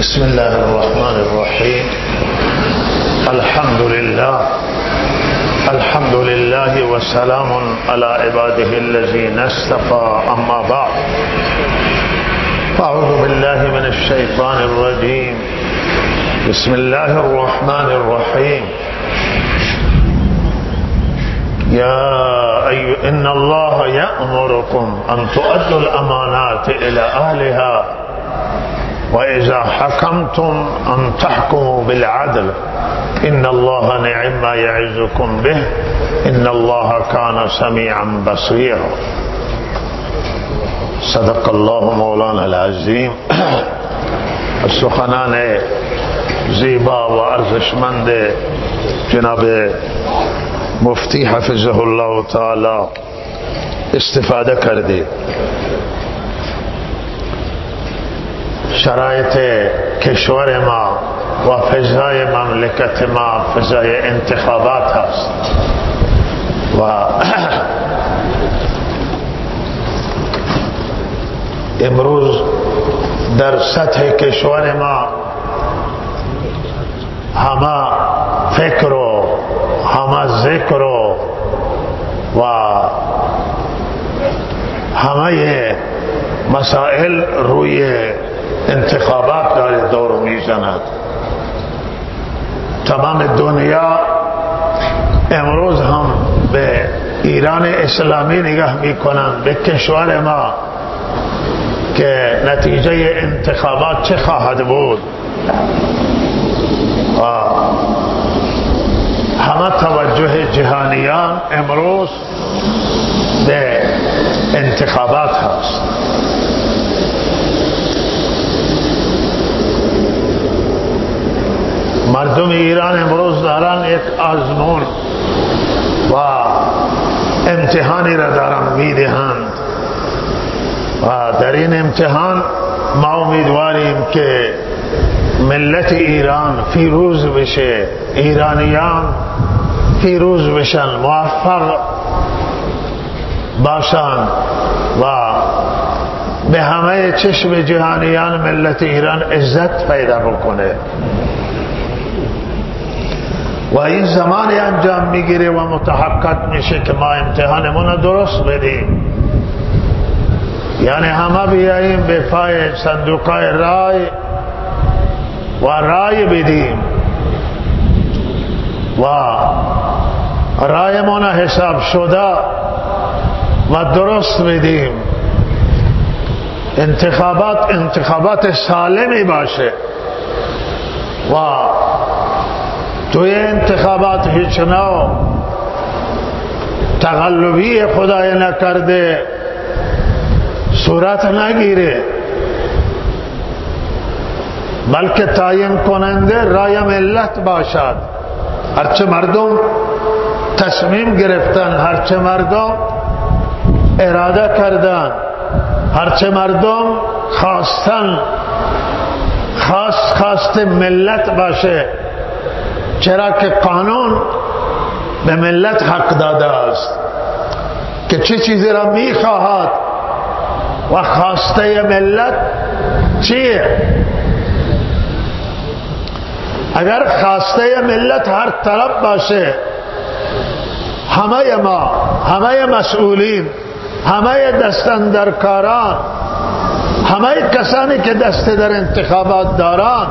بسم الله الرحمن الرحيم. الحمد لله وسلام على عباده الذين اصطفى. أما بعد، أعوذ بالله من الشيطان الرجيم. بسم الله الرحمن الرحيم. إن الله يأمركم أن تؤدوا الأمانات إلى أهلها وإذا حكمتم أن تحكموا بالعدل إن الله نعم ما يعظكم به إن الله كان سميعا بصيرا. صدق الله مولانا العظیم. سخنان زیبا و ارزشمند جناب مفتی حفظه الله تعالی استفاده کردید. شرایط کشور ما و فضای مملکت ما فضای انتخابات هست و امروز در سطح کشور ما همه فکر و همه ذکر و همه مسائل روی انتخابات داره دور میزند. تمام دنیا امروز هم به ایران اسلامی نگاه میکنند، به کشور ما که نتیجه انتخابات چه خواهد بود. همه توجه جهانیان امروز به انتخابات هست. مردم ایران امروز دارن یک آزمون و امتحانی را دارن میدهند و در این امتحان ما امیدواریم که ملت ایران پیروز بشه، ایرانیان پیروز بشن، موفق باشند و به همه چشم جهانیان ملت ایران عزت پیدا بکنه و این زمانی انجام میگیره و متحقق میشه که ما امتحانمون درست بدیم، یعنی همه بیاییم به پای صندوقای رای و رای بدیم و رایمون حساب شده و درست بدیم. انتخابات سالمی باشه و توی انتخابات هیچ نوع تقلبی خدای نکرده صورت نگیره، بلکه تعیین کننده رای ملت باشد. هرچه مردم تصمیم گرفتن، هرچه مردم اراده کردن، هرچه مردم خواستن، خواست ملت باشه، چرا که قانون به ملت حق داده است که چه چیزی را میخواهد و خواسته ملت چیه. اگر خواسته ملت هر طرف باشه، همه ما، همه مسئولین، همه دستاندرکاران، همه کسانی که دست در انتخابات دارن،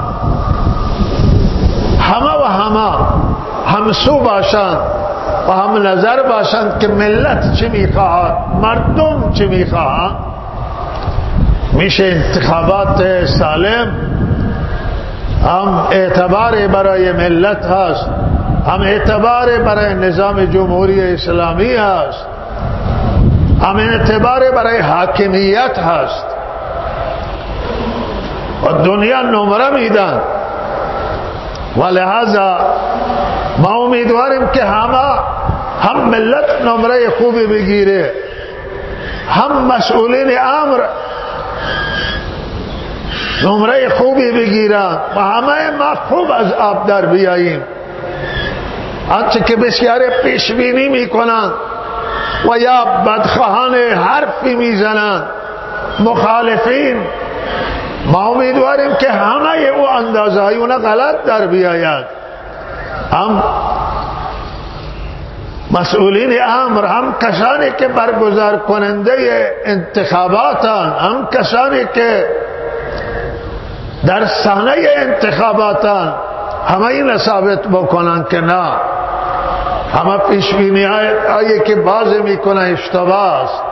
همه و همه همسو باشند و هم نظر باشند که ملت چی میخواهد، مردم چی میخواهد، میشه انتخابات سالم هم اعتبار برای ملت هست، هم اعتبار برای نظام جمهوری اسلامی هست، هم اعتبار برای حاکمیت هست و دنیا نمره میدن و لہذا ما امیدواریم که هم ملت نمره خوبی بگیره، هم مسئولین امر نمره خوبی بگیرن و همه ما خوب از آب در بیاییم. آنچه که بسیار پیش بینی میکنند و یا بدخواهان حرفی میزنند، مخالفین ما امیدواریم که همه او اندازه های اونا غلط در بیاید. هم مسئولین امر، هم کسانی که برگزار کننده انتخاباتن، هم کسانی که در صحنه انتخاباتن، همه این ثابت بکنن که نه، همه پیشبینی هایی که باز میکنه اشتباه است.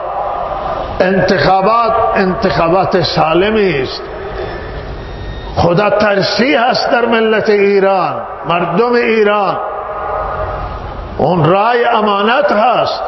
انتخابات سالمی است. خدا ترسی هست در ملت ایران، مردم ایران. اون رای امانت هست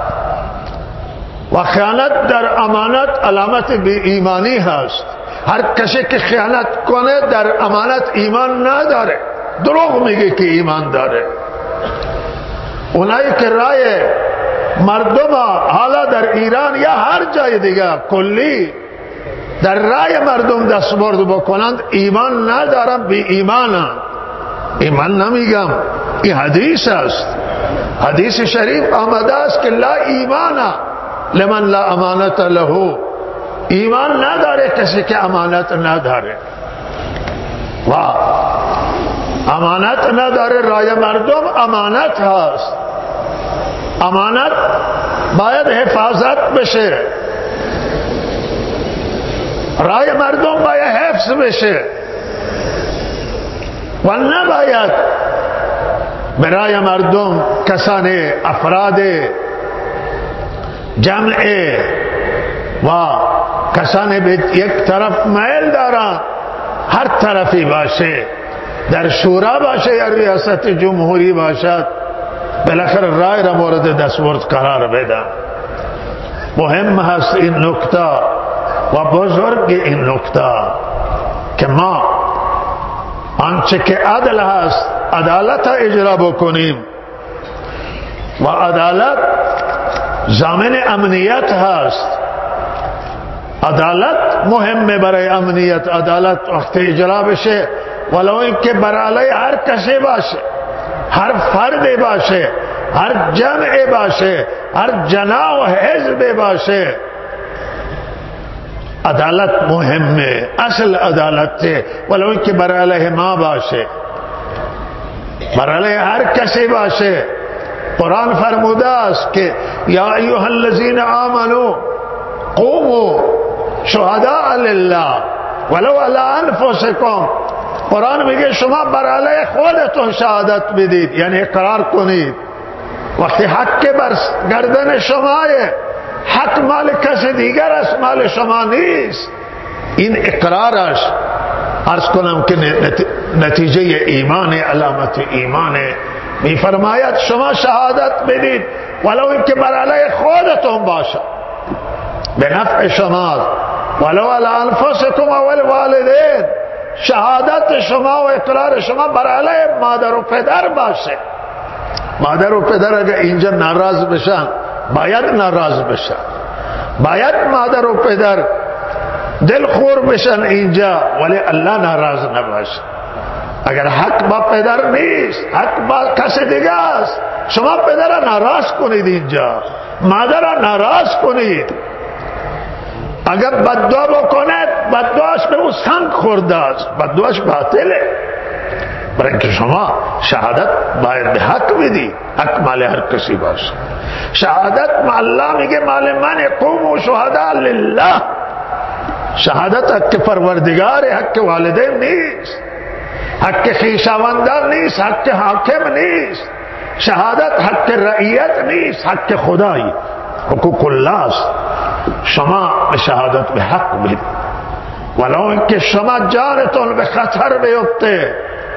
و خیانت در امانت علامت بی ایمانی هست. هر کسی که خیانت کنه در امانت ایمان نداره، دروغ میگه که ایمان داره. اونایی که رای مردم حالا در ایران یا هر جای دیگه کلی در رای مردم دستبرد بکنند ایمان ندارن، بی ایمانن. ایمان نمیگم، این حدیث است، حدیث شریف آمده است که لا ایمان لمن لا امانت له. ایمان نداره کسی که امانت نداره و امانت نداره. رای مردم امانت هست، امانت باید حفاظت بشه، رای مردم باید حفظ بشه و نباید برای مردم کسان افراد جمع و کسان به یک طرف میل دارن، هر طرفی باشه، در شورا باشه یا ریاست جمهوری باشد، بالاخره رای را مورد دستورد قرار بدن. مهم هست این نکته و بزرگ این نکته که ما آنچه که عدل هست عدالت اجرا بکنیم و عدالت ضامن امنیت هست. عدالت مهمه برای امنیت. عدالت وقتی اجرا بشه ولو اینکه برای هر کسی باشه، هر فرد باشه، هر جمع باشه، هر جناح و حزب باشه، عدالت مهمه، اصل عدالت ولو اینکه برای ما باشه، برای هر کسی باشه. قرآن فرموده است که یا ایها الذین آمنوا قوموا شهداء لله ولو علی انفسکم. قرآن میگه شما برای خودتون شهادت بدید، یعنی اقرار کنید. وقتی حق بر گردن شماه، حق مال کسی دیگر است، مال شما نیست. این اقرارش عرض کنم که نتیجه ایمان، علامت ایمان. میفرماید شما شهادت بدید ولو اینکه برای خودتون باشد، به نفع شما، ولو علی انفسکم و الوالدین. شهادت شما و اقرار شما برای مادر و پدر باشه. مادر و پدر اگر اینجا ناراض بشن باید ناراض بشن، باید مادر و پدر دلخور بشن اینجا، ولی الله ناراض نباشه. اگر حق با پدر نیست، حق با کس دیگه است، شما پدر ناراض کنید اینجا، مادر ناراض کنید. اگر بددعا بکند بددعاش به او سنگ خورده است، بددعاش باطله. برای اینکه شما شهادت باید به حق بدی، حق مال هر کسی باشه. شهادت الله میگه مال من، قوموا شهداء لله. شهادت حق پروردگار، حق والدین نیست، حق خویشاوندان نیست، حق حاکم نیست. شهادت حق رعیت نیست، حق خدایی، حقوق الله است. شما شهادت به حق بدید ولو اینکه شما جانتون به خطر بیفته،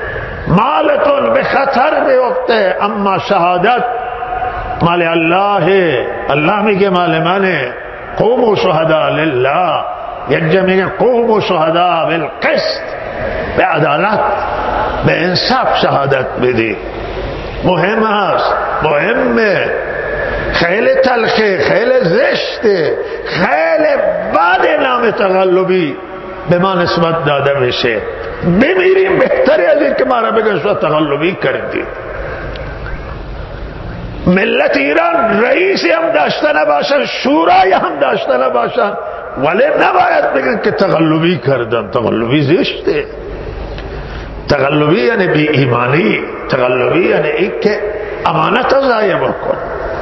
مالتون به خطر بیفته، اما شهادت مال الله. الله میگه مال منه. قوموا شهداء لله. یک جا میگه قوموا شهداء بالقسط، به عدالت، به انصاف شهادت بدید. مهم است، مهمه. خیلی تلخه، خیلی زشته، خیلی بد نام تقلبی به ما نسبت داده بشه. بمیریم بهتری از این که ما را بگن شما تقلبی کردید. ملت ایران رئیسی هم داشته نباشن، شورای هم داشته نباشن، ولی نباید بگن که تقلبی کردن. تقلبی زشته. تقلبی یعنی بی ایمانی. تقلبی یعنی ای که امانت ضایع بکن.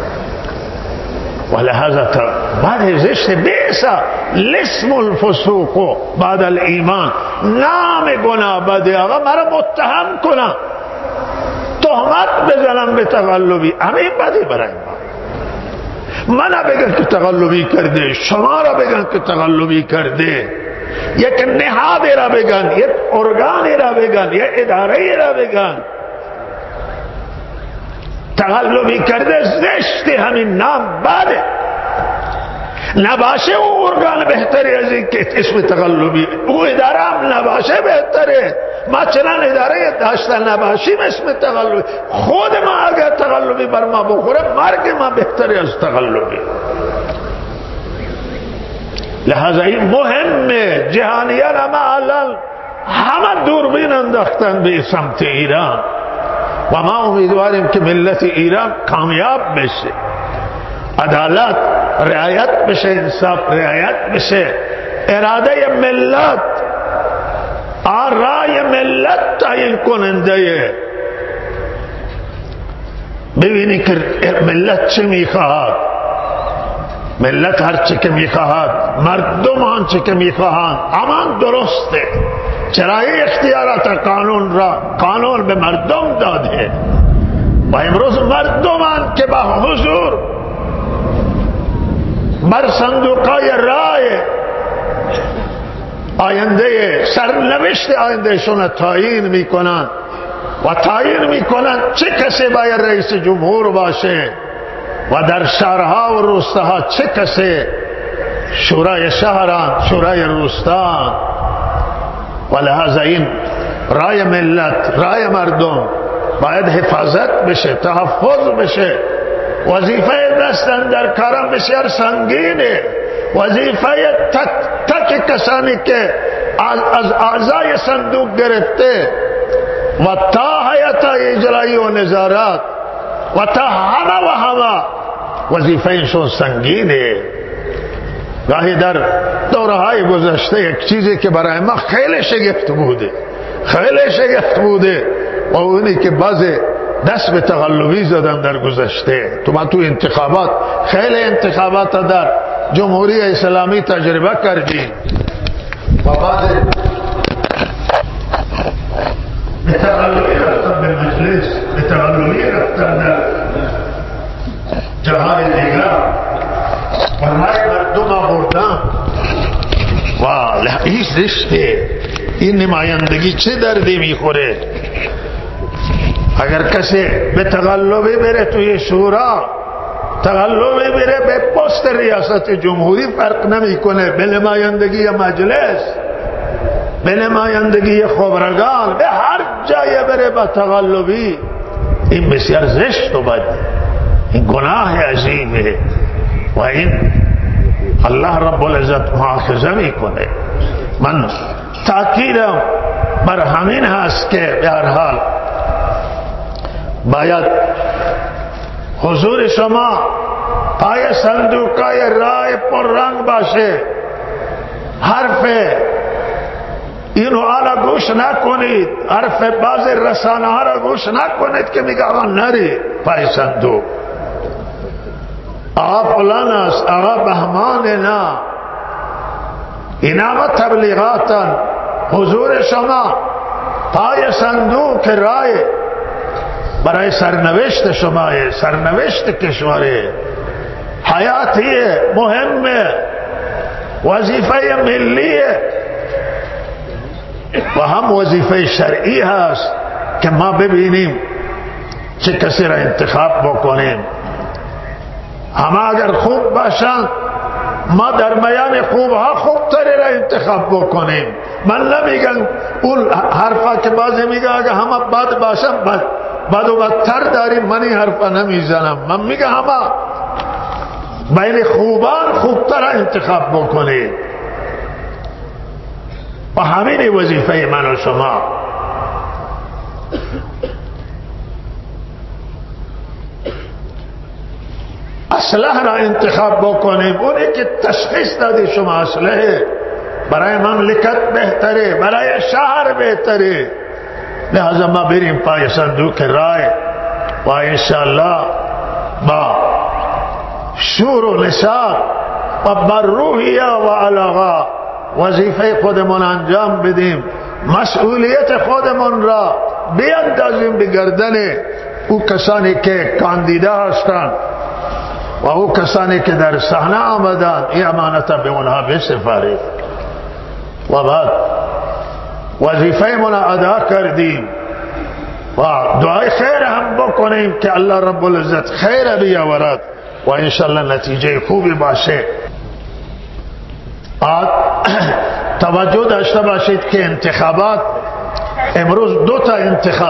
ولهذا بعد زشت بیسا لسم الفسوق بعد الایمان، نام گناه بده. آقا مرا متهم کنم، تهمت بزنم به تقلبی، همین بدی برای ما. منو بگن که تقلبی کرده، شما را بگن که تقلبی کرده، یک نهادی را بگن، یک ارگانی را بگن، یک اداره را بگن تقلبی کرده زشتی، همین نام بده. نباشه او ارگان بهتری از این که اسم تقلبی، او اداره هم نباشه بهتره. ما چنان اداره داشتن نباشیم اسم تقلبی. خود ما اگر تقلبی بر ما بخوره مرگ ما بهتری از تقلبی. لہذا این مهمه. جهانیان همه دوربین انداختن به سمت ایران و ما امیدواریم که ملت ایران کامیاب بشه، عدالت رعایت بشه، انصاف رعایت بشه، اراده ملت، آرای ملت تعیین کننده. ببینی که ملت چه میخواهد. ملت هر چه که میخواهد، مردم آنچه که میخواهند، امان درسته. چرا اختیارات قانون به مردم داده و امروز مردمان که با حضور بر صندوقای رای آینده، سرنوشت آینده شون تعیین میکنند و تعیین میکنند چه کسی باید رئیس جمهور باشه و در شهرها و روستاها چه کسی شورای شهران، شورای روستان. ولهذا این رای ملت، رای مردم باید حفاظت بشه، تحفظ بشه. وظیفه دستن در کارم بسیار سنگینه. وظیفه تک کسانی که از اعضای صندوق گرفته و تا هیئت اجرایی و نظارت و تا همه وظیفه اینشون سنگینه. گاهی در دوره‌های گذشته یک چیزی که برای ما خیلی شگفت بوده و اونی که بعض دست به تقلبی زدن در گذشته. تو انتخابات، خیلی انتخابات در جمهوری اسلامی تجربه کردیم و بعض به تقلبی رفتن به مجلس، به تقلبی رفتن در جاهای دیگر و رای مردم آوردن و این زشته. این نمایندگی چه دردی میخوره؟ اگر کسی به تقلبی بره توی شورا، تقلبی بره به پست ریاست جمهوری، فرق نمیکنه، به نمایندگی مجلس، به نمایندگی خبرگان، به هر جای بره با تقلبی، این بسیار زشت و بد، این گناه عظیمه و این الله رب العزت مؤاخذه میکنه. من تأکیدم بر همین هست که به هر حال باید حضور شما پای صندوقای رای پر رنگ باشه. حرف اینو آلا گوش نکنید، حرف بعض رسانه ها را گوش نکنید که میگه آقا نری پای صندوق، آقا فلان است، آقا بهمان. نه، اینا تبلیغاتن. حضور شما پای صندوق رای برای سرنوشت شما، سرنوشت کشوره، حیاتیه، مهمه، وظیفه ملیه و هم وظیفه شرعی هست که ما ببینیم چه کسی را انتخاب بکنیم. اما اگر خوب باشند ما در میان خوبها خوبتری را انتخاب بکنیم. من نمیگم اون حرفا که بعضی میگه اگر همه بد باشن بد و بدتر داریم، من این حرفا نمیزنم. من میگم همه بین خوبان خوبتر انتخاب بکنید و همین وظیفه من و شما. اسلحه را انتخاب بکنیم. اونی که تشخیص دادی شما اسلحه برای مملکت بهتره، برای شهر بهتره، لہذا ما بریم پای صندوق رای و انشاءالله با شور و نشاط و بر روحیه و علاقه وظیفه خودمون انجام بدیم، مسئولیت خودمون را بیاندازیم به گردن او کسانی که کاندیدا هستند و او کسانی که در صحنه آمدند. این امانت به اونها بسپارید و بعد وظیفه من ادا کردیم و دعای خیر هم بکنیم که الله رب العزت خیر بیاورد و انشاءالله نتیجه خوبی باشه. توجه داشته باشید که انتخابات امروز دو تا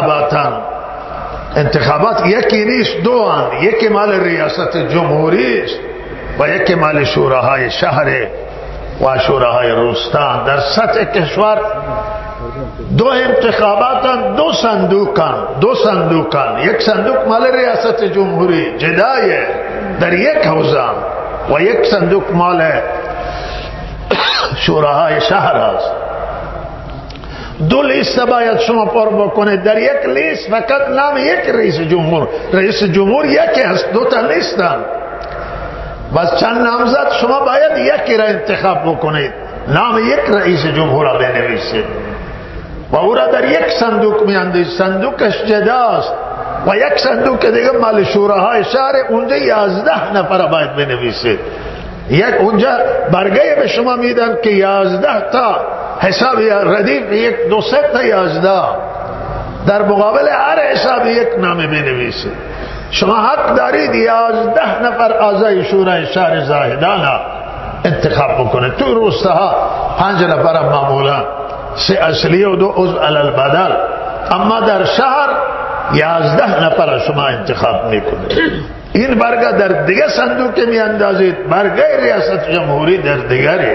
انتخابات یکی نیست، دو هستند. یکی مال ریاست جمهوری است و یکی مال شوراهای شهر و شوراهای روستان. در سطح کشور دو انتخابات، دو صندوقان. یک صندوق مال ریاست جمهوری جدایه در یک حوزه و یک صندوق مال شوراهای شهر است. دو لیست باید شما پر بکنید. در یک لیست فقط نام یک رئیس جمهور یکی است، دو تا نیستن. بس چند نامزد شما باید یکی را انتخاب بکنید، نام یک رئیس جمهور را بنویسید و او را در یک صندوق میاندازید. صندوقش جداست و یک صندوق دیگه مال شوراهای شهر، اونجا 11 نفر باید بنویسید. اونجا برگه به شما میدن که 11 تا حساب ردیف، یک دو سه تا 11 در مقابل هر حساب یک نام بنویسید. شما حق دارید 11 نفر اعضای شورای شهر زاهدان انتخاب بکنید. تو روستاها 5 نفر معمولا، 3 اصلی و 2 عضو علی البدل، اما در شهر 11 نفر شما انتخاب میکنید. این برگه در دیگه صندوق می اندازید، برگه ریاست جمهوری در دیگری.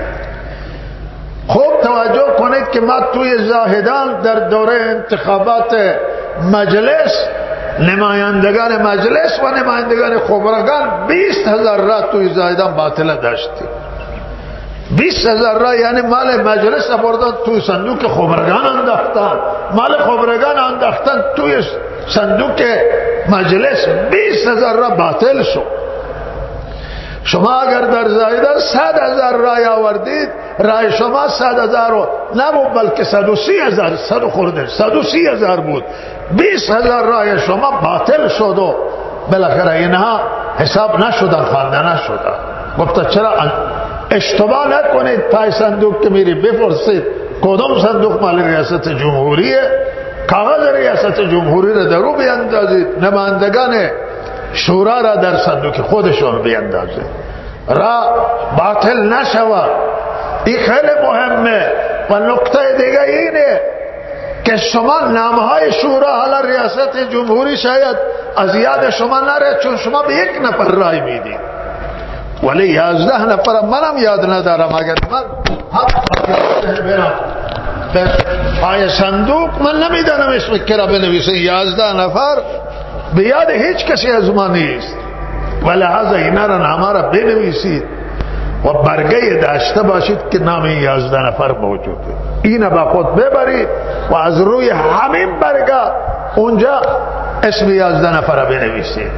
خوب توجه کنید که ما توی زاهدان در دوره انتخابات مجلس، نمایندگان مجلس و نمایندگان خبرگان 20,000 را توی زاهدان باطله داشتیم. 20,000 را یعنی مال مجلس بردن توی صندوق خبرگان انداختن، مال خبرگان انداختن توی صندوق مجلس، 20,000 را باطل شد. شما اگر در زاهدان 100,000 رای آوردید، رای شما 100,000 نبود بلکه 130,000 130,000 بود. 20,000 رای شما باطل شد و بالاخره اینها حساب نشدن، خوانده نشدن. گفت چرا اشتباه نکنید، پای صندوق که میری بپرسید کدام صندوق مال ریاست جمهوریه، کاغذ ریاست جمهوری را درو بیاندازید، نمایندگان شورا را در صندوق خودشون بیاندازید، را باطل نشود. این خیلی مهمه. و نکته دیگه اینه که شما نامهای شورا حالا ریاست جمهوری شاید از یاد شما نره، چون شما به یک نفر رای میدید، ولی 11 نفر منم یاد ندارم. اگر من برم پای صندوق، من نمیدانم اسم کرا بنویسه. 11 نفر به یاد هیچ کسی از ما نیست، ولی لحظه اینا را نامه را بنویسید و برگه داشته باشید که نام 11 نفر موجوده. اینه با خود ببرید و از روی همین برگه اونجا اسم 11 نفر را بنویسید.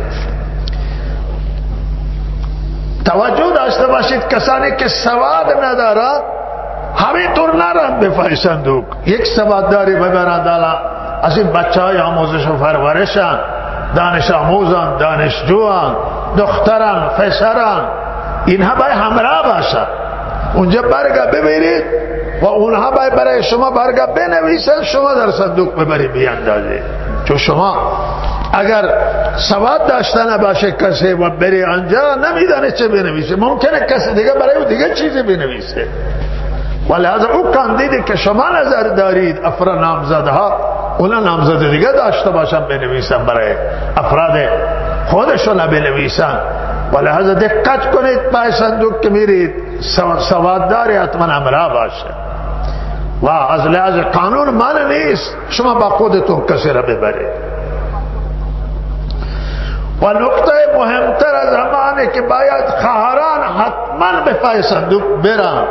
توجه داشته باشید کسانی که سواد ندارند همینطور نرند به پای صندوق. یک سوادداری ببرند، از این بچه های آموزش و پرورشن، دانش آموزان، دانشجوان، دختران، پسران، اینها باید همراه باشند. اونجا برگه ببرید و اونها باید برای شما برگه بنویسند، شما در صندوق ببرید بیاندازید. چون شما اگر سواد داشته نباشه کسی و بری آنجا نمیدانه چه بنویسه، ممکنه کسی دیگه برای او دیگه چیزی بنویسه. ولهذا او کاندیدی که شما نظر دارید افراد نامزدها، اونا نامزد دیگه داشته باشن بنویسن، برای افراد خودشون بنویسن. ولهذا دقت کنید پای صندوق که میرید سوادداری حتما همراه باشه و از لحاظ قانون مال نیست شما با خودتون کسی را ببرید. و نقطه مهمتر از همانه که باید خواهران حتما به پای صندوق برن.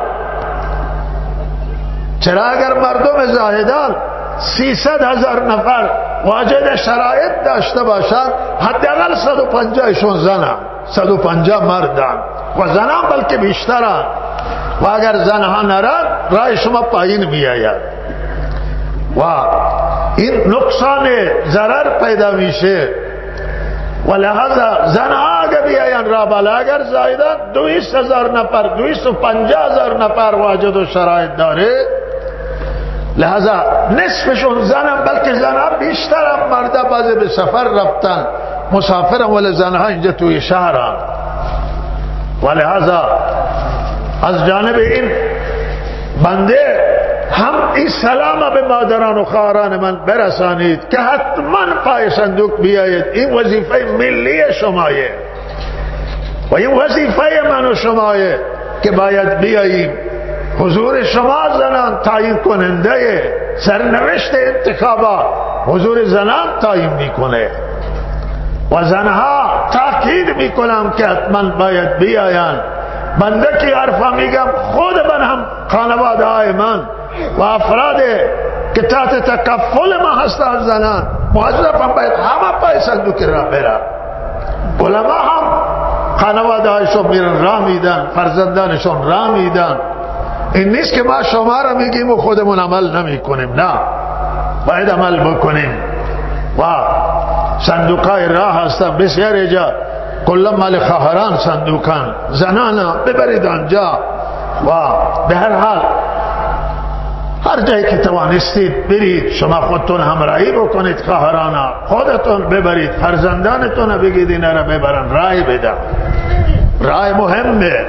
چرا اگر مردم زاهدان 300,000 نفر واجد شرایط داشته باشند، حداقل 150شون زنن، 150 مردن و زنان بلکه بیشترن، و اگر زنها نرن رای شما پایین میآید و این نقصان ضرر پیدا میشه. و لحاظا زنها اگر بیاین را بالا، اگر زایدن 200,000 نفر 250,000 نفر واجد و شرایط داره، لحاظا نصفشون زنم، بلکه زنها بیشتر هم مرده بعضی به سفر رفتن مسافرم، ولی زنها اینجا توی شهران. و لحاظا از جانب این بنده هم این سلام به مادران و خواهران من برسانید که حتما پای صندوق بیایید. این وظیفه ملی شمایه و این وظیفه من و شمایه که باید بیاییم. حضور شما زنان تعیین کننده سرنوشت انتخابات، حضور زنان تعیین میکنه و زنها تاکید میکنم که حتما باید بیاین. بنده که حرفا میگم خود من هم خانواده های من و افراد که تحت تکفل ما هستند زنان موظف هم باید همه پای صندوق را برن. علما هم خانواده هایشون میرن را میدن، فرزندانشون را میدن. این نیست که ما شما را میگیم و خودمون عمل نمی کنیم، نه، باید عمل بکنیم. و صندوقای راه هستن بسیار جا، کلا مال خواهران صندوقان، زنانا ببرید آنجا و به هر حال هر جایی که توانستید برید، شما خودتون همراهی بکنید، خواهرانا خودتون ببرید، فرزندانتون بگید اینا را ببرن، رای بدن، رای مهمه.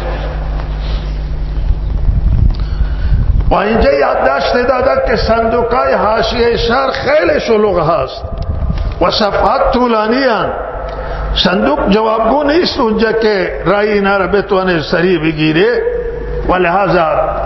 و اینجا یادداشت داده که صندوقای حاشیه شهر خیلی شلوغ هست و صفحات طولانی هست. صندوق جوابگو نیست اونجا که رای اینا را بتونه سریع بگیره و لحاظا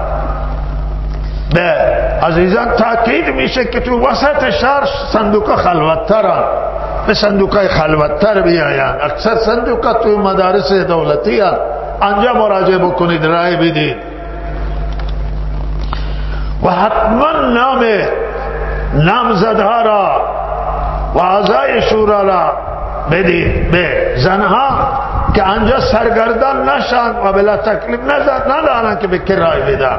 به عزیزان تاکید میشه که تو وسط شهر صندوق خلوت‌ترن، به صندوقای خلوت‌تر بیاین. اکثر صندوقات تو مدارس دولتی هست، آنجا مراجعه بکنید، رای بدید و حتما نامزدها را و اعضای شورا را بدید به زنها که آنجا سرگردان نشن و بلا تکلیف ندارن که به کی رای بدن.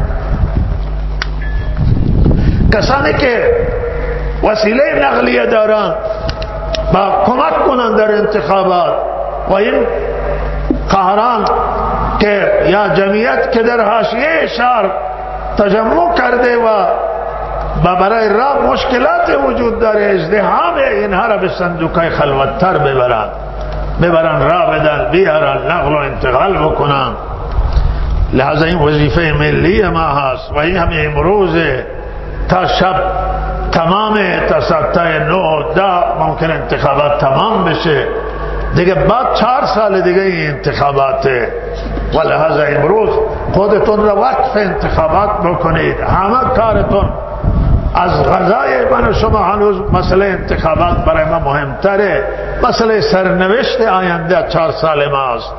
کسانی که وسیله نقلیه دارن با کمک کنن در انتخابات و این قهران که یا جمعیت که در حاشیه شهر تجمع کرده و برای راه مشکلات وجود داره، ازدحام اینها را به صندوقای خلوت‌تر ببرن راه بدن، بیارن، نقل و انتقال بکنن. لحاظا این وظیفه ملی ما هست و این همه امروز تا شب تمامه، تا ساعت 9-10 ممکن انتخابات تمام بشه دیگه، بعد 4 سال دیگه این انتخاباته و لحاظا امروز خودتون را وقف انتخابات بکنید. همه کارتون از غذای من و شما هنوز مسئله انتخابات برای ما مهمتره، مسئله سرنوشت آینده 4 سال ماست.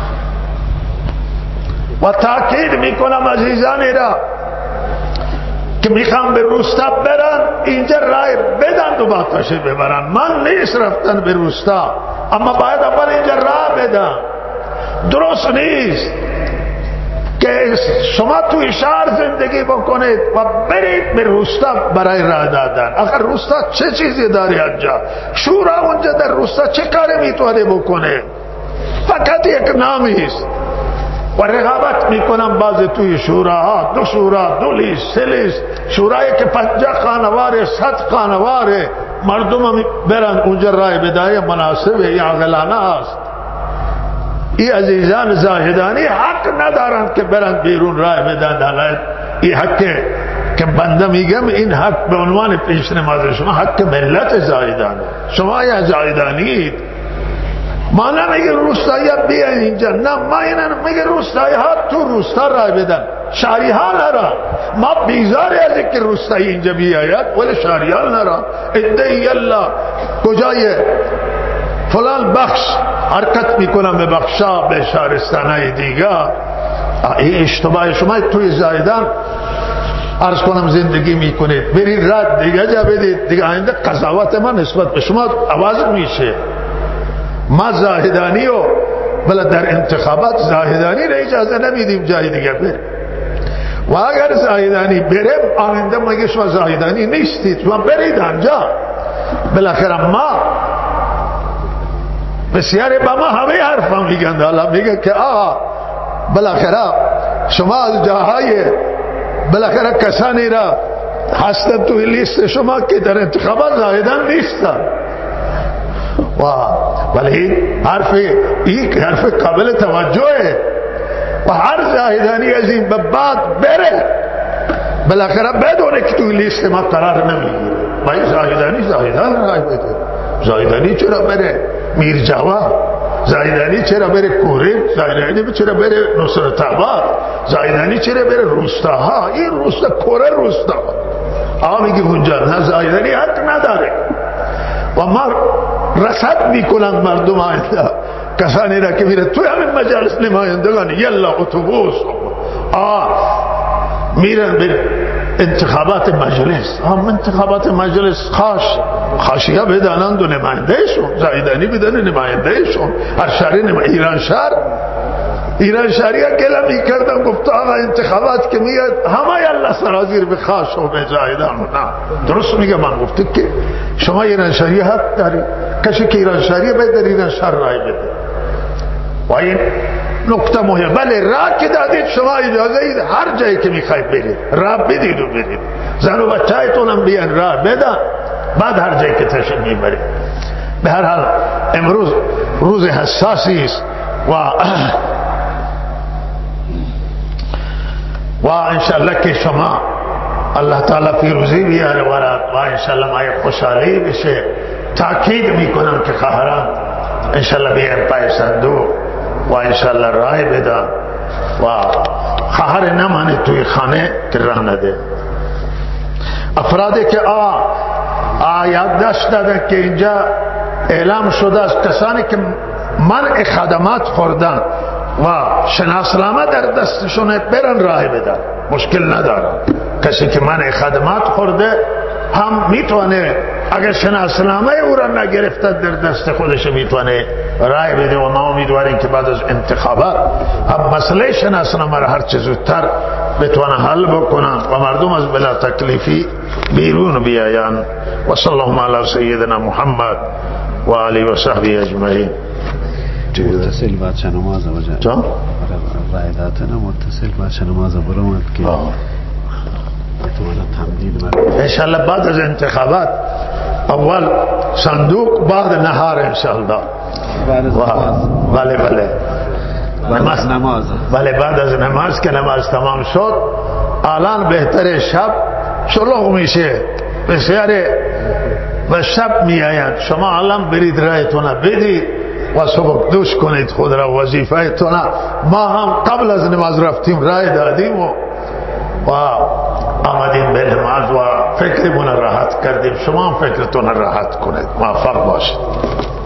و تاکید میکنم عزیزانی را که میخوام به روستا برن، اینجا رای بدن و با تشریف ببرن. من نیست رفتن به روستا، اما باید اول اینجا رای بدن. درست نیست که شما توی شهر زندگی بکنید و برید به روستا برای رای دادن. آخر روستا چه چیزی داری آنجا؟ شورا اونجا در روستا چه کاری میتونه بکنه؟ فقط یک نامی است و رقابت میکنم بعضی توی شوراها، 2 شورا، 2 لیست، 3 لیست، شورایی که 50 خانواره، 100 خانواره، مردم برن اونجا رای بدای مناسبه یا عقلانه است. این عزیزان زاهدانی حق ندارن که برن بیرون رای بدن. این حق که بنده میگم، این حق به عنوان پیش نماز شما حق ملت زاهدانه. شما یا زاهدانید، ما نمیگه روستایی ها بیاین اینجا، نه، ما اینا میگه روستایی ها تو روستا رای بدن، شهری ها نرا. ما بیزاری از اینکه روستایی اینجا بیاید ولی شهری ها نرا. ادعی الله کجای فلان بخش حرکت میکنم به بخشا به شهرستانهای دیگه. این اشتباه شما توی زایدان عرض کنم زندگی میکنید، برید رد دیگه جا بدید دیگه، آینده قضاوت ما نسبت به شما عوض میشه. ما زاهدانی و بلا در انتخابات زاهدانی را اجازه نمیدیم جای دیگه بریم، و اگر زاهدانی بریم آینده مگه شما زاهدانی نیستید، شما برید آنجا. بالاخره ما بسیاری با ما همه حرف هم میگن، حالا میگه که بالاخره شما از جاهای بالاخره کسانی را هستن توی لیست شما که در انتخابات زاهدان نیستن. ولی این حرف قابل توجهه، و هر زاهدانی از این به بعد بره بالاخره بدونه که توی لیست ما قرار نمیگیره. و این زاهدان رای بده. زاهدانی چرا بره میر جواد؟ زاهدانی چرا بره کوره؟ زاهدانی چرا بره نصرت آباد؟ زاهدانی چرا بره روستاها؟ این روستا کوره روستا میگه اونجا نه، زاهدانی حق نداره. و ما رصد میکنند مردم آینده کسانی را که میره توی همین مجلس نمایندگان یلا اتوبوس میرن به انتخابات مجلس. انتخابات مجلس خاشیه بدانند و نماینده شون، زاهدانی بدن نماینده شون، هر شهری ایران شهری ها گله میکردن، گفت آقا انتخابات که میاد همه یلا سرازیر به خاش و به زاهدان. نه درست میگه، من گفته که شما ایران شهری حق داری، کسی که ایران شهری باید در ایران شهر رای بده. و این نکته مهمه. بله راه که دادید شما اجازه اید هر جایی که میخواید برید راه بدید و برید، زن و بچه‌تون هم بیان راه بدن، بعد هر جایی که تشریف میبرید. به هر حال امروز روز حساسی است و انشالله که شما الله تعالی پیروزی بیاره و انشالله ما خوشحالی بشه. تاکید میکنم که خواهران انشالله بیان پای صندوق و انشالله رای بدن و خواهر نمانه توی خانه که راه نده. افرادی که یادداشت دادن که اینجا اعلام شده از کسانی که منع خدمات خوردن و شناسنامه در دستشونه برن راه بدن، مشکل ندارن. کسی که منع خدمات خورده هم میتونه اگر شناسنامه او را نگرفته در دست خودش میتونه رای بده. و ما امیدواریم که بعد از انتخابات هم مسئله شناسنامه را هر چه زودتر بتونه حل بکنن و مردم از بلا تکلیفی بیرون بیاین. و صلی الله علی سیدنا محمد و آله و صحبه اجمعین. متصل بچه نماز وجه رای دادن متصل بچه نماز برامد که انشاءالله بعد از انتخابات اول صندوق بعد نهار انشاءالله. بله بعد از نماز که نماز تمام شد الان بهتر شب شلوغ میشه، بسیاری و شب میآیند. شما الان برید رایتون بدید و صبح دوش کنید خود را وظیفه تونه. ما هم قبل از نماز رفتیم رای دادیم و آمدیم به نماز و فکرمون راحت کردیم. شما هم فکرتون راحت کنید. موفق باشید.